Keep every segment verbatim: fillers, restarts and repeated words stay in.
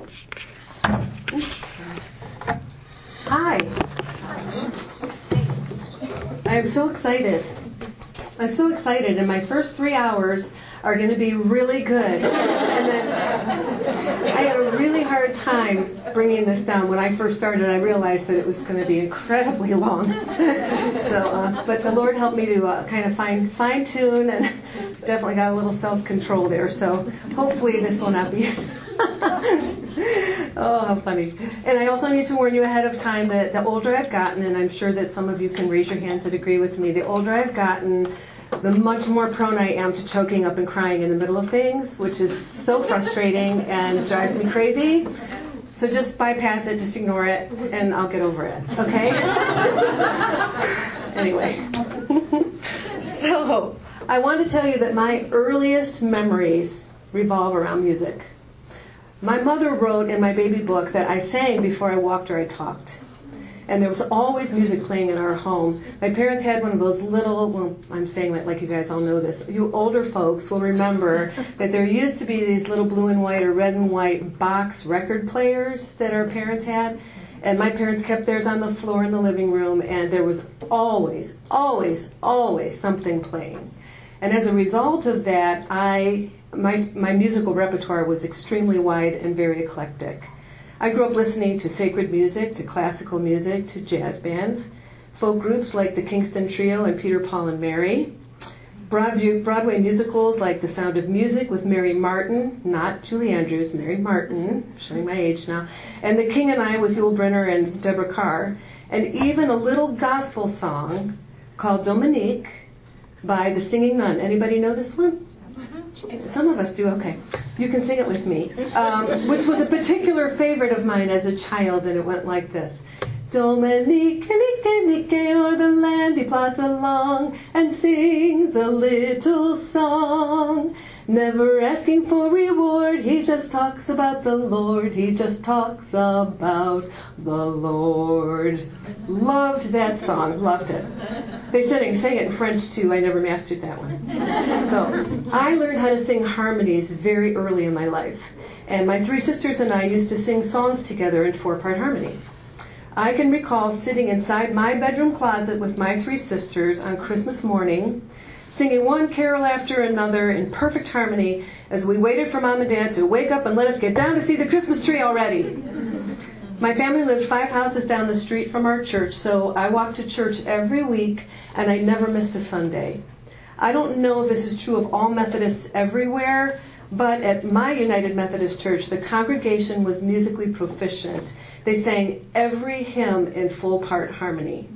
Hi. I am so excited. I'm so excited, and my first three hours are going to be really good. And then I had a really hard time bringing this down. When I first started, I realized that it was going to be incredibly long. so, uh, but the Lord helped me to uh, kind of fine fine tune, and definitely got a little self-control there. So hopefully this will not be. Oh, how funny. And I also need to warn you ahead of time that the older I've gotten, and I'm sure that some of you can raise your hands that agree with me, the older I've gotten, the much more prone I am to choking up and crying in the middle of things, which is so frustrating and drives me crazy. So just bypass it, just ignore it, and I'll get over it, okay? Anyway. So, I want to tell you that my earliest memories revolve around music. My mother wrote in my baby book that I sang before I walked or I talked. And there was always music playing in our home. My parents had one of those little, well, I'm saying that like you guys all know this. You older folks will remember that there used to be these little blue and white or red and white box record players that our parents had. And my parents kept theirs on the floor in the living room, and there was always, always, always something playing. And as a result of that, I my my musical repertoire was extremely wide and very eclectic. I grew up listening to sacred music, to classical music, to jazz bands, folk groups like the Kingston Trio and Peter, Paul, and Mary, Broadway, Broadway musicals like The Sound of Music with Mary Martin, not Julie Andrews, Mary Martin, showing my age now, and The King and I with Yul Brynner and Deborah Carr, and even a little gospel song called Dominique by the Singing Nun. Anybody know this one? Some of us do, okay. You can sing it with me. Um, which was a particular favorite of mine as a child, and it went like this. Dominique, Nique, Nique, o'er the land he plods along and sings a little song. Never asking for reward, he just talks about the Lord, he just talks about the Lord. Loved that song, loved it. They sang, sang it in French too, I never mastered that one. So, I learned how to sing harmonies very early in my life. And my three sisters and I used to sing songs together in four-part harmony. I can recall sitting inside my bedroom closet with my three sisters on Christmas morning, singing one carol after another in perfect harmony as we waited for Mom and Dad to wake up and let us get down to see the Christmas tree already. My family lived five houses down the street from our church, so I walked to church every week, and I never missed a Sunday. I don't know if this is true of all Methodists everywhere, but at my United Methodist Church, the congregation was musically proficient. They sang every hymn in full-part harmony.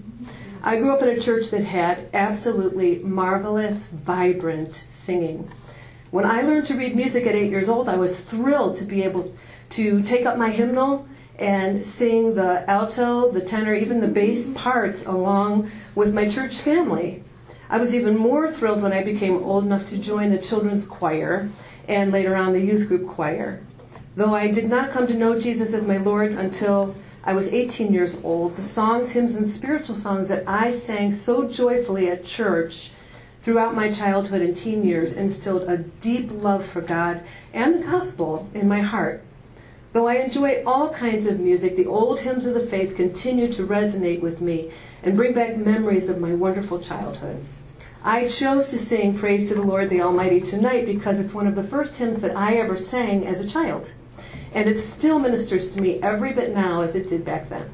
I grew up in a church that had absolutely marvelous, vibrant singing. When I learned to read music at eight years old, I was thrilled to be able to take up my hymnal and sing the alto, the tenor, even the bass parts along with my church family. I was even more thrilled when I became old enough to join the children's choir and later on the youth group choir. Though I did not come to know Jesus as my Lord until I was eighteen years old, the songs, hymns, and spiritual songs that I sang so joyfully at church throughout my childhood and teen years instilled a deep love for God and the gospel in my heart. Though I enjoy all kinds of music, the old hymns of the faith continue to resonate with me and bring back memories of my wonderful childhood. I chose to sing Praise to the Lord the Almighty tonight because it's one of the first hymns that I ever sang as a child. And it still ministers to me every bit now as it did back then.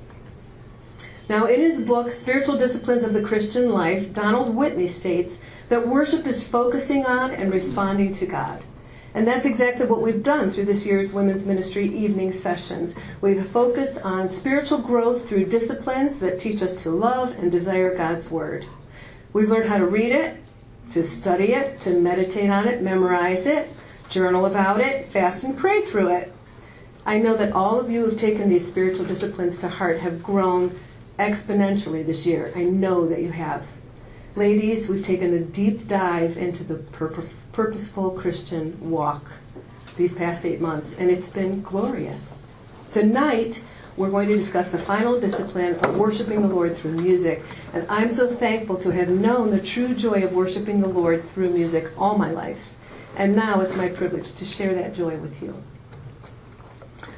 Now, in his book, Spiritual Disciplines of the Christian Life, Donald Whitney states that worship is focusing on and responding to God. And that's exactly what we've done through this year's Women's Ministry evening sessions. We've focused on spiritual growth through disciplines that teach us to love and desire God's Word. We've learned how to read it, to study it, to meditate on it, memorize it, journal about it, fast and pray through it. I know that all of you who have taken these spiritual disciplines to heart have grown exponentially this year. I know that you have. Ladies, we've taken a deep dive into the purpose, purposeful Christian walk these past eight months, and it's been glorious. Tonight, we're going to discuss the final discipline of worshiping the Lord through music, and I'm so thankful to have known the true joy of worshiping the Lord through music all my life. And now it's my privilege to share that joy with you.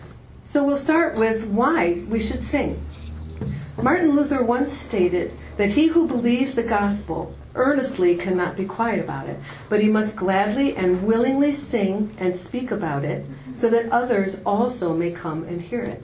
So we'll start with why we should sing. Martin Luther once stated that he who believes the gospel earnestly cannot be quiet about it, but he must gladly and willingly sing and speak about it so that others also may come and hear it.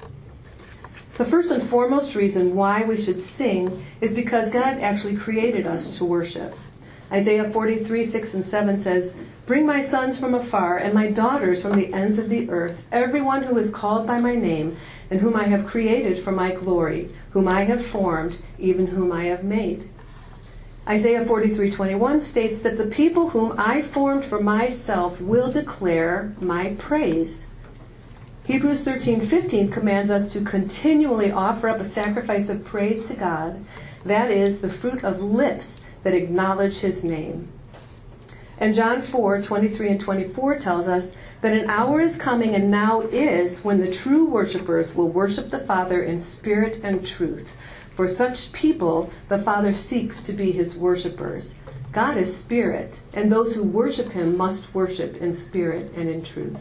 The first and foremost reason why we should sing is because God actually created us to worship. Isaiah forty-three, six and seven says, "Bring my sons from afar and my daughters from the ends of the earth, everyone who is called by my name and whom I have created for my glory, whom I have formed, even whom I have made." Isaiah forty-three, twenty-one states that the people whom I formed for myself will declare my praise. Hebrews thirteen, fifteen commands us to continually offer up a sacrifice of praise to God, that is, the fruit of lips that acknowledge his name. And John four, twenty-three and twenty-four tells us that an hour is coming and now is when the true worshipers will worship the Father in spirit and truth. For such people, the Father seeks to be his worshipers. God is spirit, and those who worship him must worship in spirit and in truth.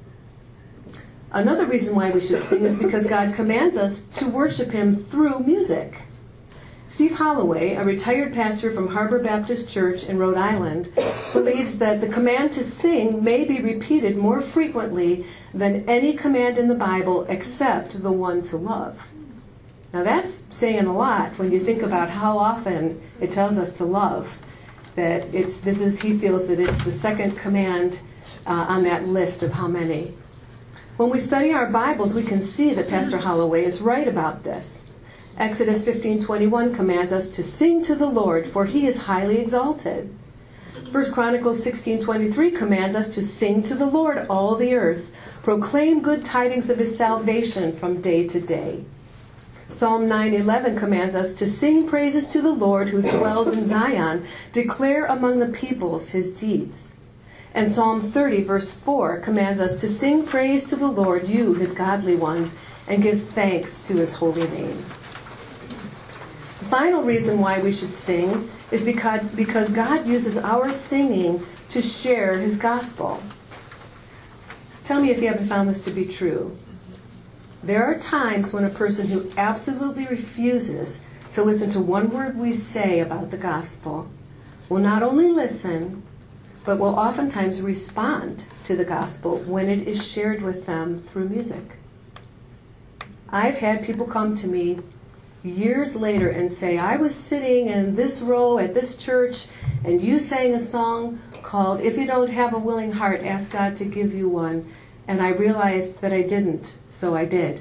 Another reason why we should sing is because God commands us to worship him through music. Steve Holloway, a retired pastor from Harbor Baptist Church in Rhode Island, believes that the command to sing may be repeated more frequently than any command in the Bible except the one to love. Now that's saying a lot when you think about how often it tells us to love. That it's this is he feels that it's the second command uh, on that list of how many. When we study our Bibles, we can see that Pastor Holloway is right about this. Exodus fifteen twenty-one commands us to sing to the Lord, for he is highly exalted. First Chronicles sixteen twenty-three commands us to sing to the Lord, all the earth. Proclaim good tidings of his salvation from day to day. Psalm nine eleven commands us to sing praises to the Lord who dwells in Zion. Declare among the peoples his deeds. And Psalm thirty verse four commands us to sing praise to the Lord, you, his godly ones, and give thanks to his holy name. The final reason why we should sing is because, because God uses our singing to share his gospel. Tell me if you haven't found this to be true. There are times when a person who absolutely refuses to listen to one word we say about the gospel will not only listen, but will oftentimes respond to the gospel when it is shared with them through music. I've had people come to me years later and say, I was sitting in this row at this church and you sang a song called If You Don't Have a Willing Heart, Ask God to Give You One. And I realized that I didn't, so I did.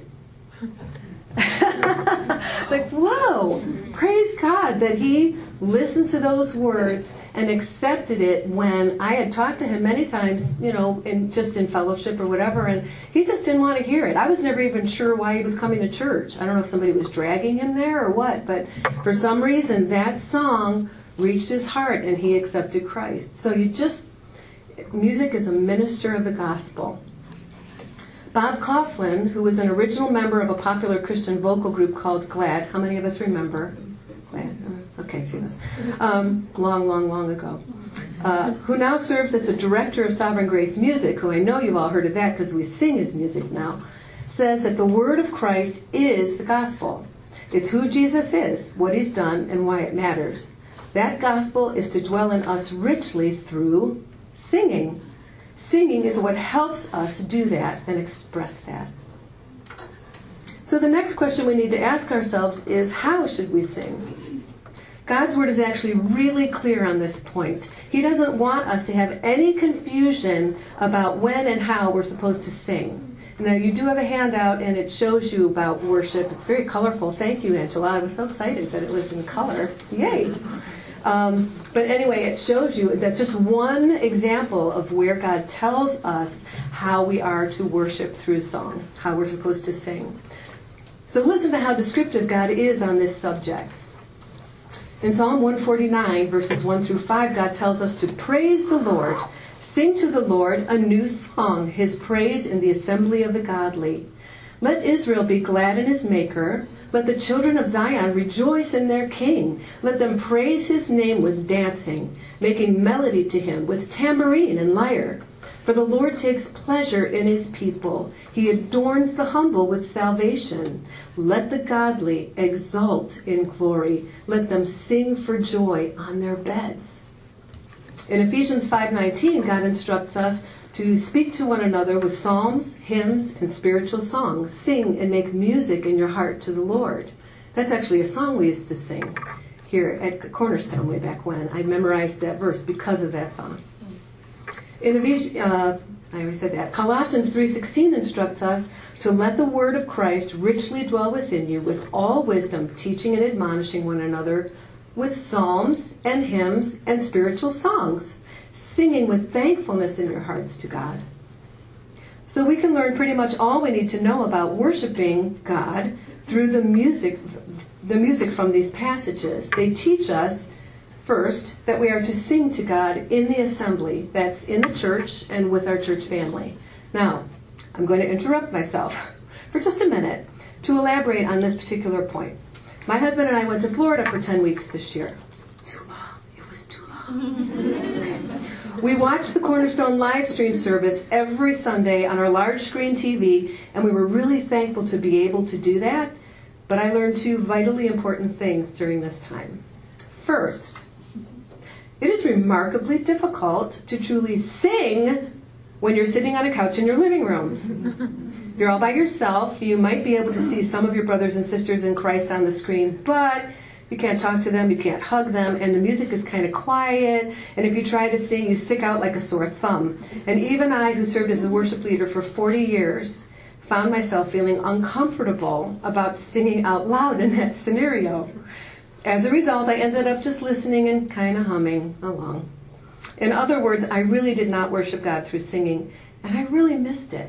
It's like, whoa, praise God that he listened to those words and accepted it when I had talked to him many times, you know, in just in fellowship or whatever, and he just didn't want to hear it. I was never even sure why he was coming to church. I don't know if somebody was dragging him there or what, but for some reason that song reached his heart and he accepted Christ. So you just, music is a minister of the gospel. Bob Kauflin, who was an original member of a popular Christian vocal group called GLAD, how many of us remember? GLAD, okay, a few of us. Um, long, long, long ago. Uh, who now serves as the director of Sovereign Grace Music, who I know you've all heard of that because we sing his music now, says that the word of Christ is the gospel. It's who Jesus is, what he's done, and why it matters. That gospel is to dwell in us richly through singing. Singing is what helps us do that and express that. So the next question we need to ask ourselves is, how should we sing? God's word is actually really clear on this point. He doesn't want us to have any confusion about when and how we're supposed to sing. Now, you do have a handout, and it shows you about worship. It's very colorful. Thank you, Angela. I was so excited that it was in color. Yay! Um, but anyway, it shows you that just one example of where God tells us how we are to worship through song, how we're supposed to sing. So listen to how descriptive God is on this subject. In Psalm one forty-nine, verses one through five, God tells us to praise the Lord, sing to the Lord a new song, his praise in the assembly of the godly. Let Israel be glad in his maker. Let the children of Zion rejoice in their king. Let them praise his name with dancing, making melody to him with tambourine and lyre. For the Lord takes pleasure in his people. He adorns the humble with salvation. Let the godly exult in glory. Let them sing for joy on their beds. In Ephesians five nineteen, God instructs us to speak to one another with psalms, hymns, and spiritual songs. Sing and make music in your heart to the Lord. That's actually a song we used to sing here at Cornerstone way back when. I memorized that verse because of that song. In Ephesians, uh, I already said that. Colossians three sixteen instructs us to let the word of Christ richly dwell within you with all wisdom, teaching and admonishing one another with psalms and hymns and spiritual songs, singing with thankfulness in your hearts to God. So we can learn pretty much all we need to know about worshiping God through the music, the music from these passages. They teach us, first, that we are to sing to God in the assembly, that's in the church and with our church family. Now, I'm going to interrupt myself for just a minute to elaborate on this particular point. My husband and I went to Florida for ten weeks this year. Too long. It was too long. We watched the Cornerstone live stream service every Sunday on our large screen T V, and we were really thankful to be able to do that. But I learned two vitally important things during this time. First, it is remarkably difficult to truly sing when you're sitting on a couch in your living room. You're all by yourself. You might be able to see some of your brothers and sisters in Christ on the screen, but you can't talk to them, you can't hug them, and the music is kind of quiet, and if you try to sing, you stick out like a sore thumb. And even I, who served as a worship leader for forty years, found myself feeling uncomfortable about singing out loud in that scenario. As a result, I ended up just listening and kind of humming along. In other words, I really did not worship God through singing, and I really missed it.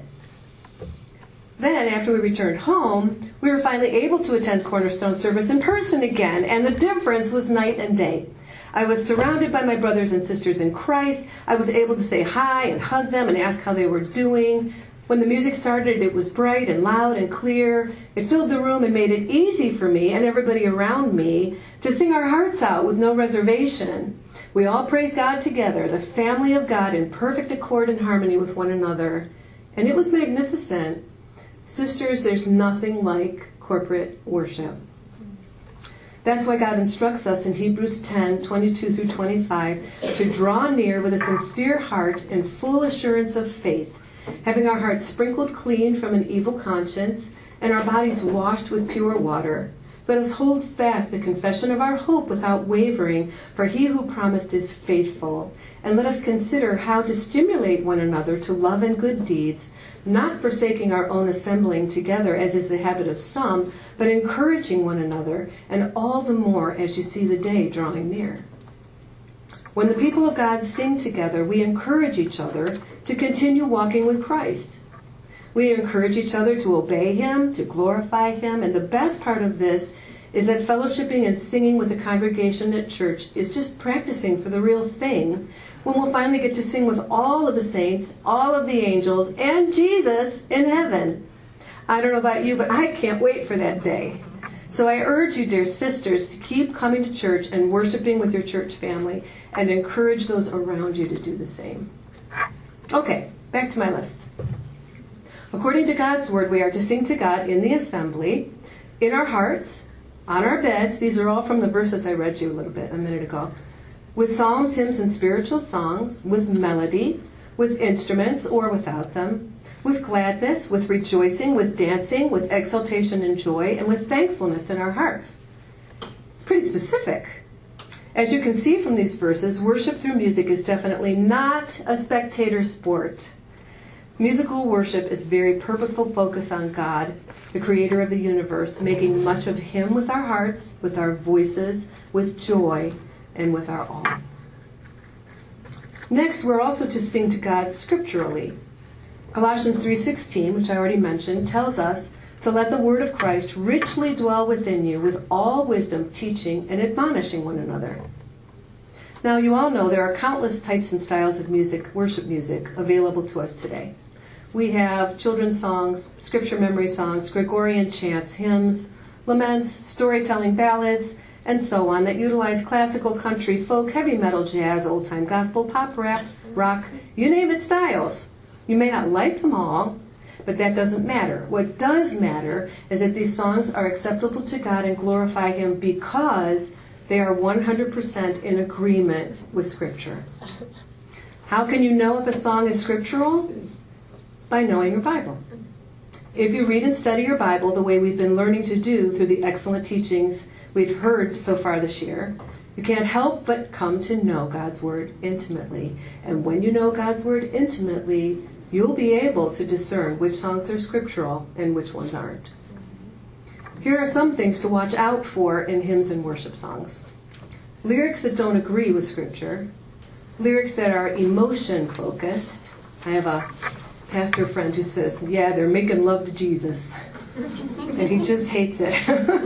Then, after we returned home, we were finally able to attend Cornerstone service in person again, and the difference was night and day. I was surrounded by my brothers and sisters in Christ. I was able to say hi and hug them and ask how they were doing. When the music started, it was bright and loud and clear. It filled the room and made it easy for me and everybody around me to sing our hearts out with no reservation. We all praised God together, the family of God in perfect accord and harmony with one another. And it was magnificent. Sisters, there's nothing like corporate worship. That's why God instructs us in Hebrews ten, twenty-two through twenty-five to draw near with a sincere heart and full assurance of faith, having our hearts sprinkled clean from an evil conscience and our bodies washed with pure water. Let us hold fast the confession of our hope without wavering, for he who promised is faithful. And let us consider how to stimulate one another to love and good deeds, not forsaking our own assembling together, as is the habit of some, but encouraging one another, and all the more as you see the day drawing near. When the people of God sing together, we encourage each other to continue walking with Christ. We encourage each other to obey him, to glorify him, and the best part of this is that fellowshipping and singing with the congregation at church is just practicing for the real thing, when we'll finally get to sing with all of the saints, all of the angels, and Jesus in heaven. I don't know about you, but I can't wait for that day. So I urge you, dear sisters, to keep coming to church and worshiping with your church family, and encourage those around you to do the same. Okay, back to my list. According to God's word, we are to sing to God in the assembly, in our hearts, on our beds. These are all from the verses I read you a little bit a minute ago. With psalms, hymns, and spiritual songs, with melody, with instruments or without them, with gladness, with rejoicing, with dancing, with exultation and joy, and with thankfulness in our hearts. It's pretty specific. As you can see from these verses, worship through music is definitely not a spectator sport. Musical worship is very purposeful focus on God, the creator of the universe, making much of him with our hearts, with our voices, with joy, and with our all. Next, we're also to sing to God scripturally. Colossians three sixteen, which I already mentioned, tells us to let the word of Christ richly dwell within you with all wisdom, teaching and admonishing one another. Now, you all know there are countless types and styles of music, worship music, available to us today. We have children's songs, scripture memory songs, Gregorian chants, hymns, laments, storytelling ballads, and so on that utilize classical, country, folk, heavy metal, jazz, old-time gospel, pop, rap, rock, you name it styles. You may not like them all, but that doesn't matter. What does matter is that these songs are acceptable to God and glorify Him because they are one hundred percent in agreement with Scripture. How can you know if a song is scriptural? By knowing your Bible. If you read and study your Bible the way we've been learning to do through the excellent teachings we've heard so far this year, you can't help but come to know God's Word intimately. And when you know God's Word intimately, you'll be able to discern which songs are scriptural and which ones aren't. Here are some things to watch out for in hymns and worship songs. Lyrics that don't agree with Scripture. Lyrics that are emotion-focused. I have a pastor friend who says, yeah, they're making love to Jesus. And he just hates it.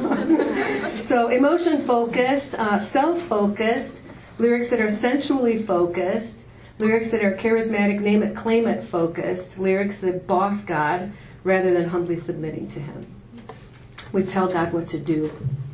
So emotion-focused, uh, self-focused, lyrics that are sensually focused, lyrics that are charismatic, name-it, claim-it focused, lyrics that boss God rather than humbly submitting to Him. We tell God what to do.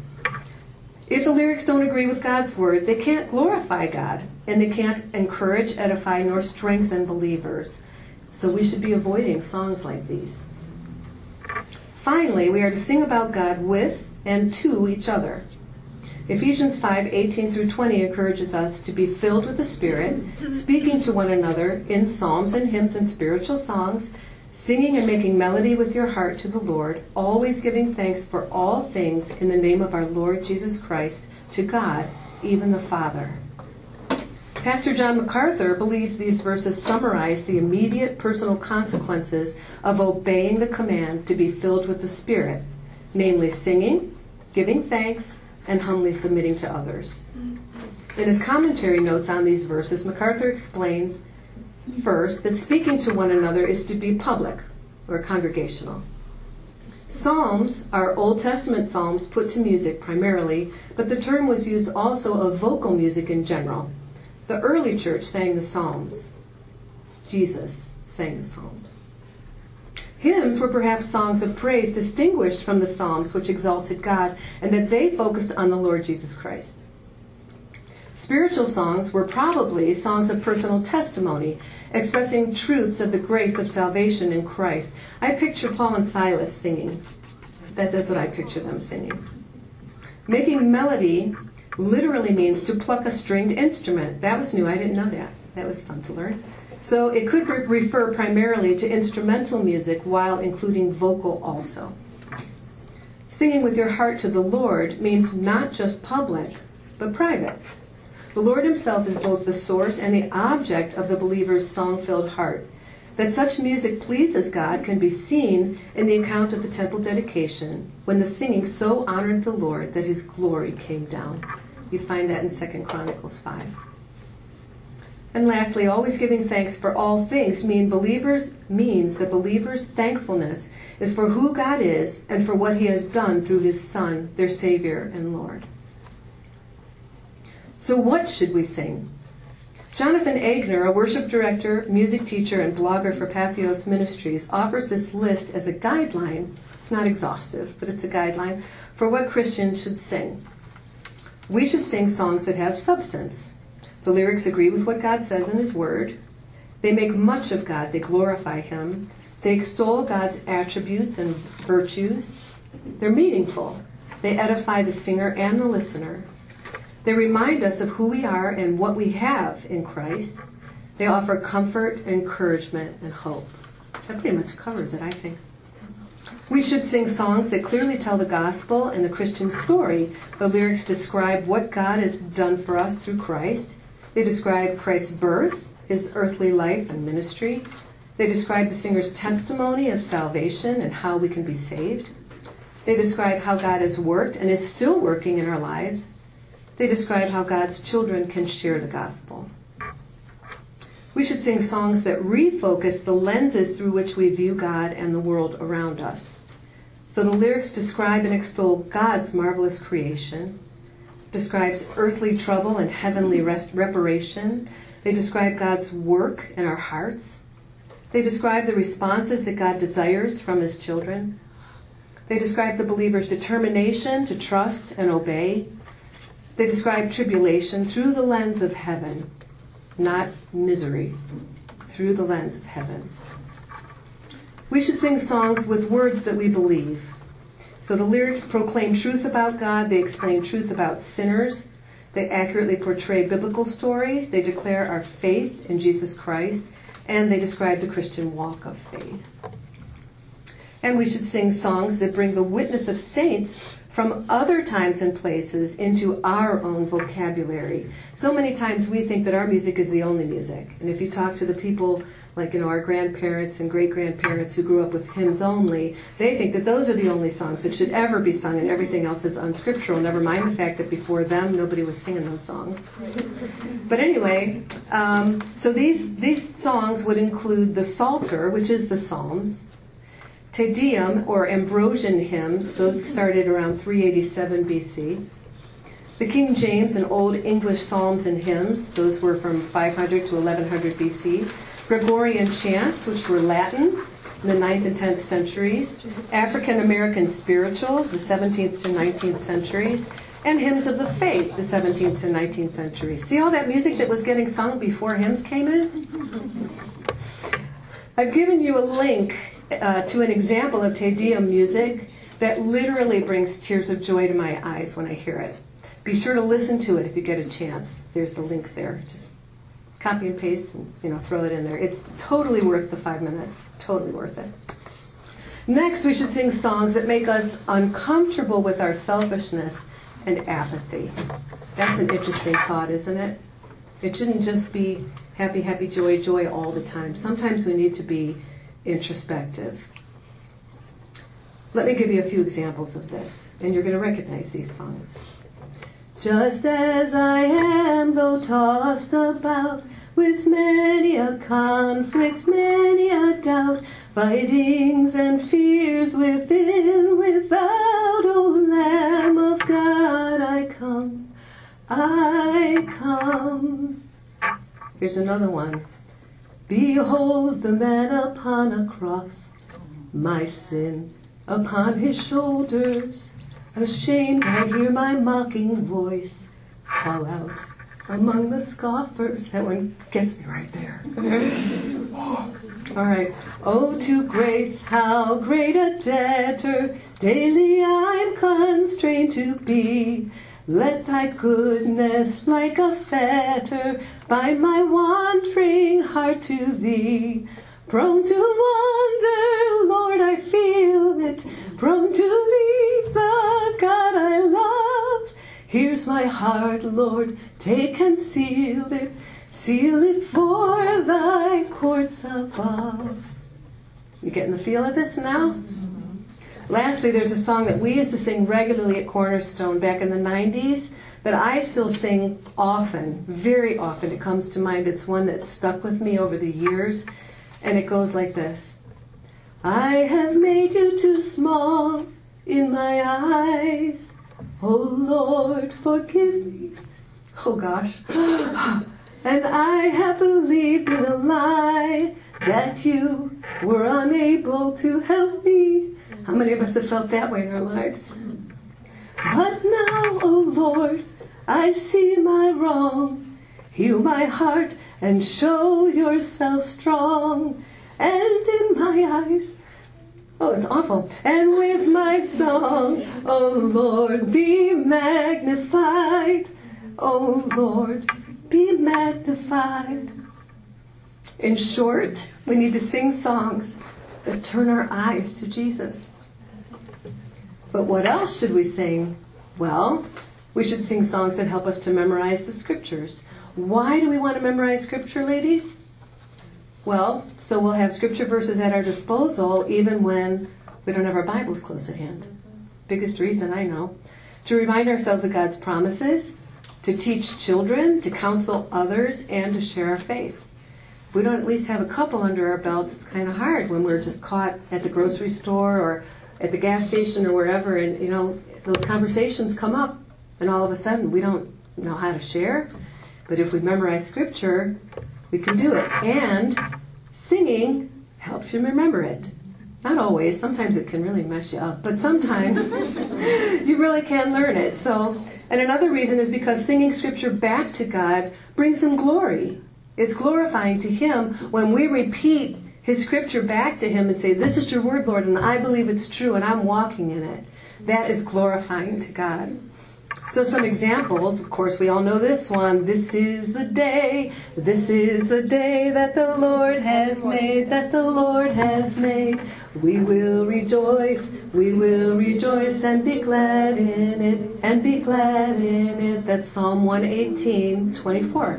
If the lyrics don't agree with God's Word, they can't glorify God, and they can't encourage, edify, nor strengthen believers. So we should be avoiding songs like these. Finally, we are to sing about God with and to each other. Ephesians five eighteen through twenty encourages us to be filled with the Spirit, speaking to one another in psalms and hymns and spiritual songs, singing and making melody with your heart to the Lord, always giving thanks for all things in the name of our Lord Jesus Christ, to God, even the Father. Pastor John MacArthur believes these verses summarize the immediate personal consequences of obeying the command to be filled with the Spirit, namely singing, giving thanks, and humbly submitting to others. In his commentary notes on these verses, MacArthur explains first, that speaking to one another is to be public or congregational. Psalms are Old Testament psalms put to music primarily, but the term was used also of vocal music in general. The early church sang the psalms. Jesus sang the psalms. Hymns were perhaps songs of praise distinguished from the psalms which exalted God, and that they focused on the Lord Jesus Christ. Spiritual songs were probably songs of personal testimony, expressing truths of the grace of salvation in Christ. I picture Paul and Silas singing. That, that's what I picture them singing. Making melody literally means to pluck a stringed instrument. That was new. I didn't know that. That was fun to learn. So it could re- refer primarily to instrumental music while including vocal also. Singing with your heart to the Lord means not just public, but private. The Lord Himself is both the source and the object of the believer's song-filled heart. That such music pleases God can be seen in the account of the temple dedication, when the singing so honored the Lord that His glory came down. You find that in Second Chronicles five. And lastly, always giving thanks for all things mean believers means that believers' thankfulness is for who God is and for what He has done through His Son, their Savior and Lord. So what should we sing? Jonathan Agner, a worship director, music teacher, and blogger for Patheos Ministries, offers this list as a guideline. It's not exhaustive, but it's a guideline for what Christians should sing. We should sing songs that have substance. The lyrics agree with what God says in His Word. They make much of God. They glorify Him. They extol God's attributes and virtues. They're meaningful. They edify the singer and the listener. They remind us of who we are and what we have in Christ. They offer comfort, encouragement, and hope. That pretty much covers it, I think. We should sing songs that clearly tell the gospel and the Christian story. The lyrics describe what God has done for us through Christ. They describe Christ's birth, His earthly life and ministry. They describe the singer's testimony of salvation and how we can be saved. They describe how God has worked and is still working in our lives. They describe how God's children can share the gospel. We should sing songs that refocus the lenses through which we view God and the world around us. So the lyrics describe and extol God's marvelous creation, describes earthly trouble and heavenly rest reparation. They describe God's work in our hearts. They describe the responses that God desires from His children. They describe the believer's determination to trust and obey. They describe tribulation through the lens of heaven. not misery, through the lens of heaven. We should sing songs with words that we believe. So the lyrics proclaim truth about God, they explain truth about sinners, they accurately portray biblical stories, they declare our faith in Jesus Christ, and they describe the Christian walk of faith. And we should sing songs that bring the witness of saints from other times and places into our own vocabulary. So many times we think that our music is the only music. And if you talk to the people like, you know, our grandparents and great-grandparents who grew up with hymns only, they think that those are the only songs that should ever be sung and everything else is unscriptural, never mind the fact that before them nobody was singing those songs. But anyway, um, so these, these songs would include the Psalter, which is the Psalms, Te Deum, or Ambrosian hymns, those started around three eighty-seven B C. The King James and Old English psalms and hymns, those were from five hundred to eleven hundred B C. Gregorian chants, which were Latin, in the ninth and tenth centuries. African American spirituals, the seventeenth to nineteenth centuries. And hymns of the faith, the seventeenth to nineteenth centuries. See all that music that was getting sung before hymns came in? I've given you a link Uh, to an example of Te Deum music that literally brings tears of joy to my eyes when I hear it. Be sure to listen to it if you get a chance. There's the link there. Just copy and paste and, you know, throw it in there. It's totally worth the five minutes. Totally worth it. Next, we should sing songs that make us uncomfortable with our selfishness and apathy. That's an interesting thought, isn't it? It shouldn't just be happy, happy, joy, joy all the time. Sometimes we need to be introspective. Let me give you a few examples of this, and you're going to recognize these songs. Just as I am, though tossed about with many a conflict, many a doubt, fightings and fears within, without, O Lamb of God, I come, I come. Here's another one. Behold the man upon a cross, my sin upon his shoulders. Ashamed I hear my mocking voice call out among the scoffers. That one gets me right there. All right. Oh, to grace, how great a debtor daily I'm constrained to be. Let thy goodness like a fetter bind my wandering heart to thee. Prone to wander, Lord, I feel it. Prone to leave the God I love. Here's my heart, Lord, take and seal it. Seal it for thy courts above. You getting the feel of this now? Lastly, there's a song that we used to sing regularly at Cornerstone back in the nineties that I still sing often, very often. It comes to mind. It's one that's stuck with me over the years, and it goes like this. I have made you too small in my eyes. Oh Lord, forgive me. Oh gosh. And I have believed in a lie that you were unable to help me. How many of us have felt that way in our lives? But now, oh Lord, I see my wrong. Heal my heart and show yourself strong. And in my eyes, oh, it's awful. And with my song, oh Lord, be magnified. Oh Lord, be magnified. In short, we need to sing songs that turn our eyes to Jesus. But what else should we sing? Well, we should sing songs that help us to memorize the scriptures. Why do we want to memorize scripture, ladies? Well, so we'll have scripture verses at our disposal even when we don't have our Bibles close at hand. Biggest reason I know. To remind ourselves of God's promises, to teach children, to counsel others, and to share our faith. If we don't at least have a couple under our belts, it's kind of hard when we're just caught at the grocery store or at the gas station or wherever, and you know, those conversations come up, and all of a sudden we don't know how to share. But if we memorize scripture, we can do it. And singing helps you remember it. Not always. Sometimes it can really mess you up, but sometimes you really can learn it. So, and another reason is because singing scripture back to God brings him glory. It's glorifying to Him when we repeat His scripture back to Him and say, this is your word, Lord, and I believe it's true, and I'm walking in it. That is glorifying to God. So some examples, of course, we all know this one. This is the day, this is the day that the Lord has made, that the Lord has made. We will rejoice, we will rejoice and be glad in it, and be glad in it. That's Psalm one eighteen, twenty-four.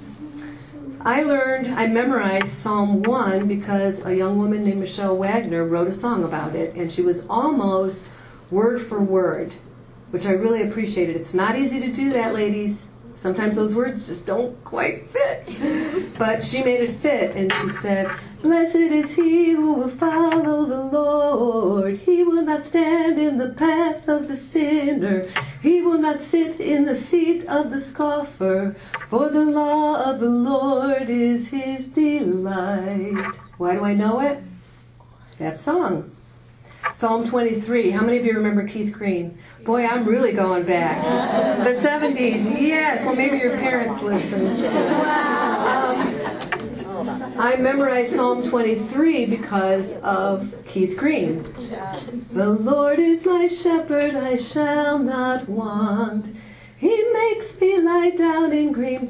I learned, I memorized Psalm one because a young woman named Michelle Wagner wrote a song about it, and she was almost word for word, which I really appreciated. It's not easy to do that, ladies. Sometimes those words just don't quite fit. But she made it fit, and she said, blessed is he who will follow the Lord. He will not stand in the path of the sinner. He will not sit in the seat of the scoffer. For the law of the Lord is his delight. Why do I know it? That song. Psalm twenty-three. How many of you remember Keith Green? Boy, I'm really going back. The seventies. Yes. Well, maybe your parents listened. Um, I memorized Psalm twenty-three because of Keith Green. The Lord is my shepherd, I shall not want. He makes me lie down in green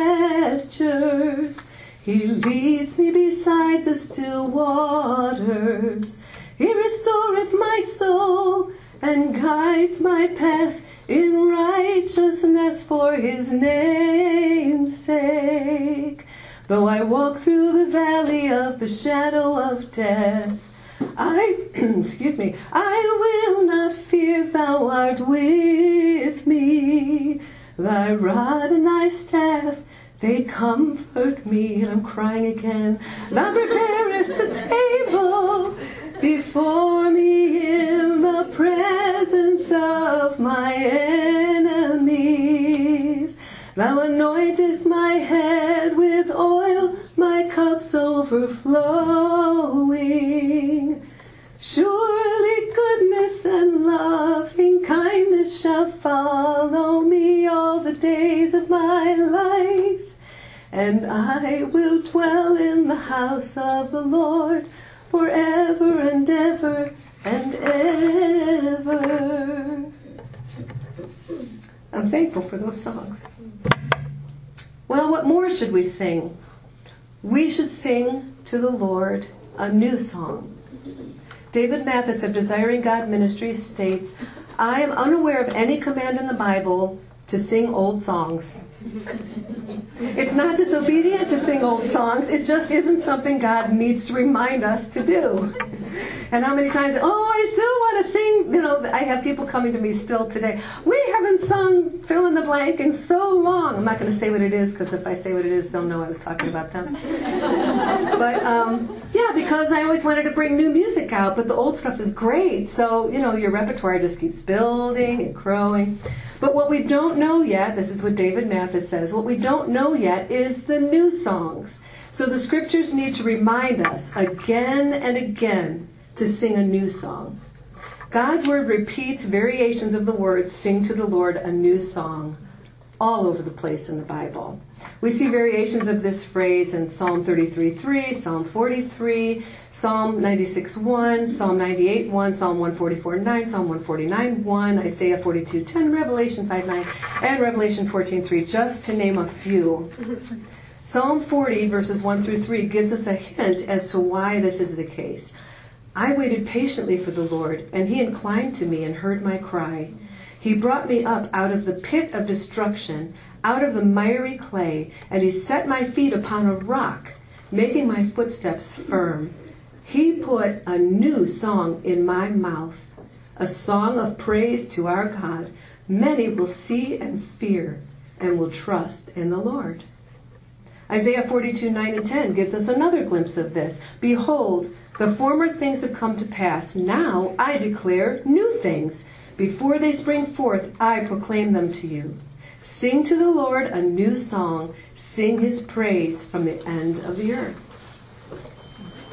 pastures. He leads me beside the still waters. He restoreth my soul and guides my path in righteousness for his name's sake. Though I walk through the valley of the shadow of death, I, excuse me, I will not fear, thou art with me. Thy rod and thy staff, they comfort me. And I'm crying again. Thou preparest the table before me in the presence of my enemies. Thou anointest my head with oil, my cup's overflowing. Surely goodness and loving kindness shall follow me all the days of my life, and I will dwell in the house of the Lord forever and ever and ever. I'm thankful for those songs. Well, what more should we sing? We should sing to the Lord a new song. David Mathis of Desiring God Ministries states, I am unaware of any command in the Bible to sing old songs. It's not disobedient to sing old songs. It just isn't something God needs to remind us to do. And how many times, oh, I still want to sing. You know, I have people coming to me still today. We haven't sung fill in the blank in so long. I'm not going to say what it is, because if I say what it is, they'll know I was talking about them. But, um, yeah, because I always wanted to bring new music out, but the old stuff is great. So, you know, your repertoire just keeps building and growing. But what we don't know yet, this is what David Mathis says, what we don't know yet is the new songs. So the scriptures need to remind us again and again to sing a new song. God's word repeats variations of the words, sing to the Lord a new song, all over the place in the Bible. We see variations of this phrase in Psalm thirty-three three, Psalm forty-three, Psalm ninety-six one, Psalm ninety-eight one, Psalm one forty-four nine, Psalm one forty-nine one, Isaiah forty-two ten, Revelation five nine, and Revelation fourteen three, just to name a few. Psalm forty, verses one through three, gives us a hint as to why this is the case. I waited patiently for the Lord, and he inclined to me and heard my cry. He brought me up out of the pit of destruction, out of the miry clay, and he set my feet upon a rock, making my footsteps firm. He put a new song in my mouth, a song of praise to our God. Many will see and fear and will trust in the Lord. Isaiah forty-two nine and ten gives us another glimpse of this. Behold, the former things have come to pass. Now I declare new things. Before they spring forth, I proclaim them to you. Sing to the Lord a new song. Sing his praise from the end of the earth.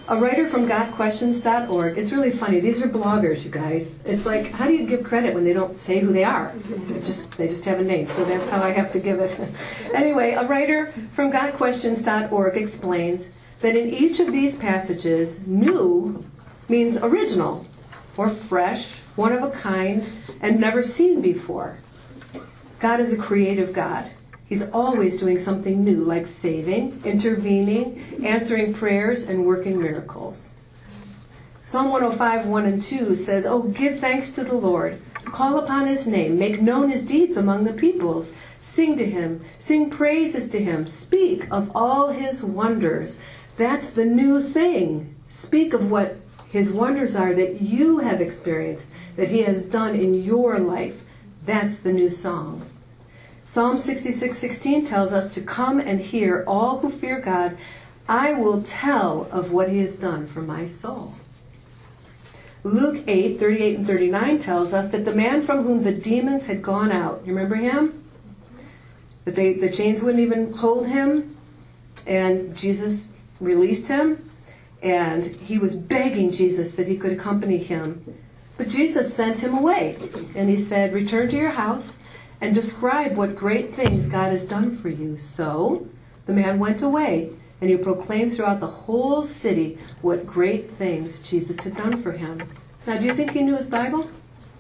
A writer from got questions dot org. It's really funny. These are bloggers, you guys. It's like, how do you give credit when they don't say who they are? They just, they just have a name, so that's how I have to give it. Anyway, a writer from got questions dot org explains that in each of these passages, new means original, or fresh, one of a kind, and never seen before. God is a creative God. He's always doing something new, like saving, intervening, answering prayers, and working miracles. Psalm one oh five, one and two says, "Oh, give thanks to the Lord. Call upon his name. Make known his deeds among the peoples. Sing to him. Sing praises to him. Speak of all his wonders." That's the new thing. Speak of what his wonders are that you have experienced, that he has done in your life. That's the new song. Psalm sixty-six sixteen tells us to come and hear, all who fear God. I will tell of what he has done for my soul. Luke eight thirty-eight and thirty-nine tells us that the man from whom the demons had gone out, you remember him? That they, the chains wouldn't even hold him, and Jesus released him, and he was begging Jesus that he could accompany him. But Jesus sent him away, and he said, "Return to your house and describe what great things God has done for you." So the man went away, and he proclaimed throughout the whole city what great things Jesus had done for him. Now, do you think he knew his Bible?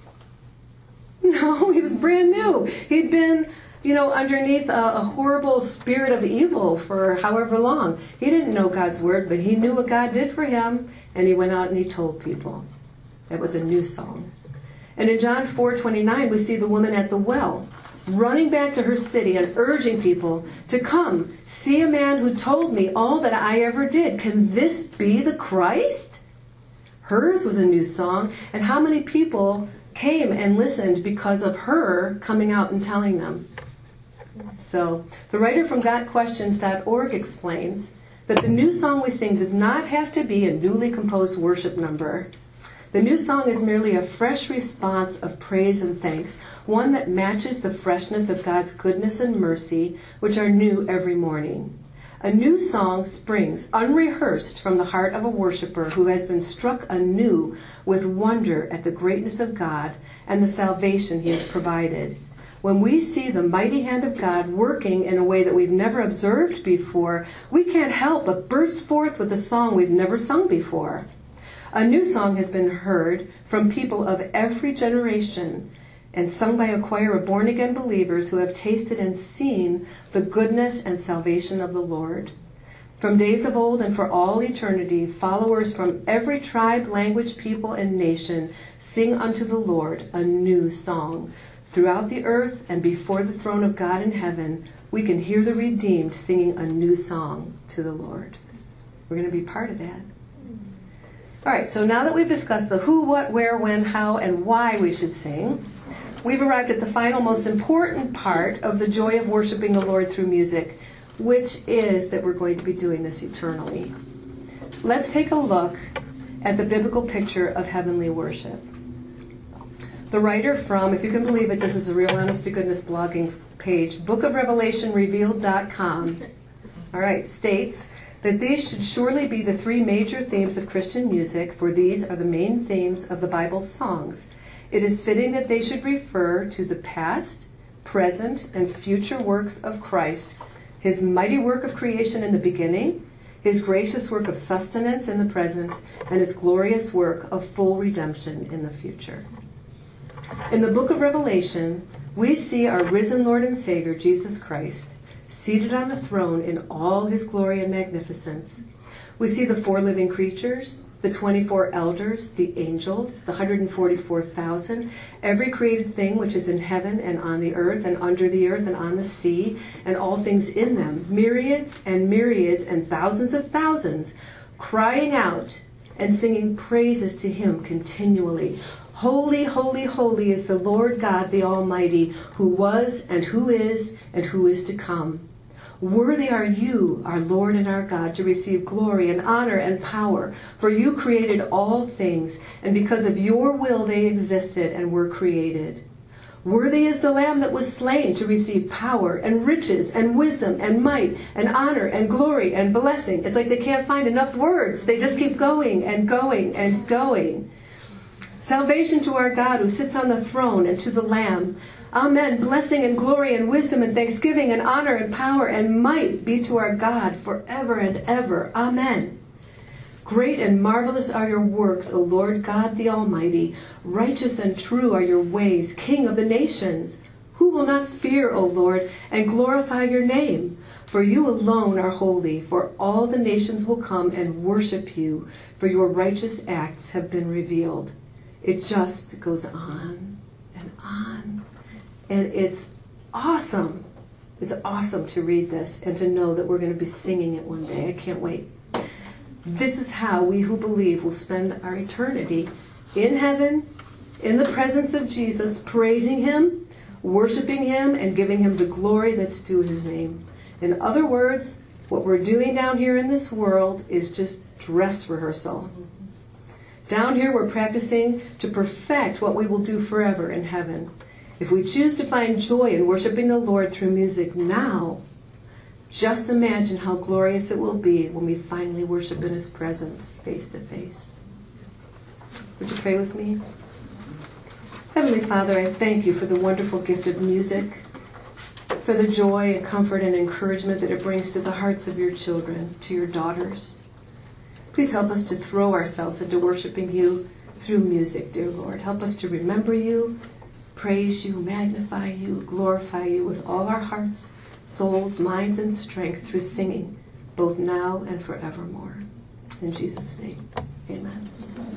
No, he was brand new. He'd been, you know, underneath a, a horrible spirit of evil for however long. He didn't know God's word, but he knew what God did for him, and he went out and he told people. That was a new song. And in John four twenty-nine, we see the woman at the well running back to her city and urging people to come, see a man who told me all that I ever did. Can this be the Christ? Hers was a new song, and how many people came and listened because of her coming out and telling them? So, the writer from got questions dot org explains that the new song we sing does not have to be a newly composed worship number. The new song is merely a fresh response of praise and thanks, one that matches the freshness of God's goodness and mercy, which are new every morning. A new song springs unrehearsed from the heart of a worshiper who has been struck anew with wonder at the greatness of God and the salvation he has provided. When we see the mighty hand of God working in a way that we've never observed before, we can't help but burst forth with a song we've never sung before. A new song has been heard from people of every generation and sung by a choir of born-again believers who have tasted and seen the goodness and salvation of the Lord. From days of old and for all eternity, followers from every tribe, language, people, and nation sing unto the Lord a new song. Throughout the earth and before the throne of God in heaven, we can hear the redeemed singing a new song to the Lord. We're going to be part of that. All right, so now that we've discussed the who, what, where, when, how, and why we should sing, we've arrived at the final, most important part of the joy of worshiping the Lord through music, which is that we're going to be doing this eternally. Let's take a look at the biblical picture of heavenly worship. The writer from, if you can believe it, this is a real honest-to-goodness blogging page, book of revelation revealed dot com, all right, states that these should surely be the three major themes of Christian music, for these are the main themes of the Bible's songs. It is fitting that they should refer to the past, present, and future works of Christ, his mighty work of creation in the beginning, his gracious work of sustenance in the present, and his glorious work of full redemption in the future. In the book of Revelation, we see our risen Lord and Savior, Jesus Christ, seated on the throne in all his glory and magnificence. We see the four living creatures, the twenty-four elders, the angels, the one hundred forty-four thousand, every created thing which is in heaven and on the earth and under the earth and on the sea, and all things in them, myriads and myriads and thousands of thousands, crying out and singing praises to him continually. Holy, holy, holy is the Lord God the Almighty, who was and who is and who is to come. Worthy are you, our Lord and our God, to receive glory and honor and power, for you created all things, and because of your will they existed and were created. Worthy is the Lamb that was slain to receive power and riches and wisdom and might and honor and glory and blessing. It's like they can't find enough words. They just keep going and going and going. Salvation to our God who sits on the throne and to the Lamb. Amen. Blessing and glory and wisdom and thanksgiving and honor and power and might be to our God forever and ever. Amen. Great and marvelous are your works, O Lord God the Almighty. Righteous and true are your ways, King of the nations. Who will not fear, O Lord, and glorify your name? For you alone are holy, for all the nations will come and worship you, for your righteous acts have been revealed. It just goes on and on. And it's awesome. It's awesome to read this and to know that we're going to be singing it one day. I can't wait. This is how we who believe will spend our eternity in heaven, in the presence of Jesus, praising him, worshiping him, and giving him the glory that's due his name. In other words, what we're doing down here in this world is just dress rehearsal. Down here we're practicing to perfect what we will do forever in heaven. If we choose to find joy in worshiping the Lord through music now, just imagine how glorious it will be when we finally worship in his presence, face to face. Would you pray with me? Heavenly Father, I thank you for the wonderful gift of music, for the joy and comfort and encouragement that it brings to the hearts of your children, to your daughters. Please help us to throw ourselves into worshiping you through music, dear Lord. Help us to remember you, praise you, magnify you, glorify you with all our hearts, souls, minds, and strength through singing, both now and forevermore. In Jesus' name, amen.